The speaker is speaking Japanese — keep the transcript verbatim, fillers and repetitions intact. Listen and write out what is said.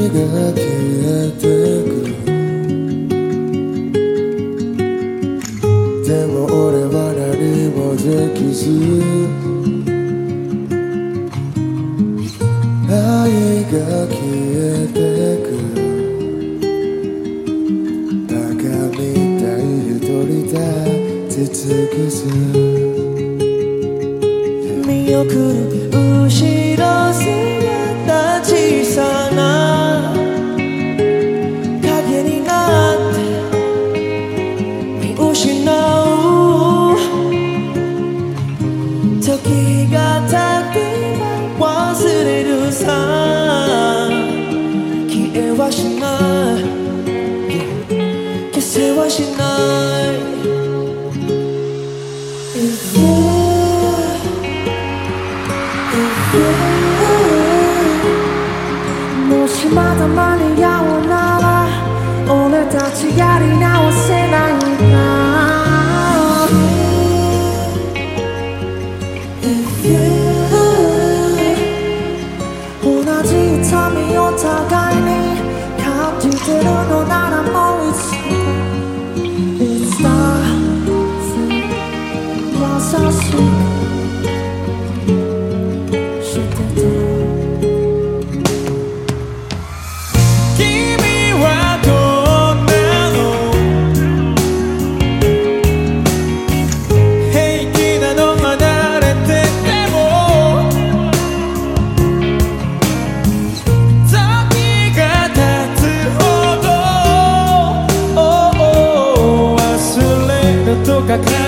が消えてく。でも俺は何もできず、愛が消えてく。バカみたい一人立ち尽くす。見送る後ろ姿小さな影になって見失う。時が経てば忘れるさ。消えはしない、消せはしない。If youもしまだ間に合うなら俺たちやり直せないか。 If you 同じ痛みを互いに感じてるのならもう一度 It's nothing 優しいとか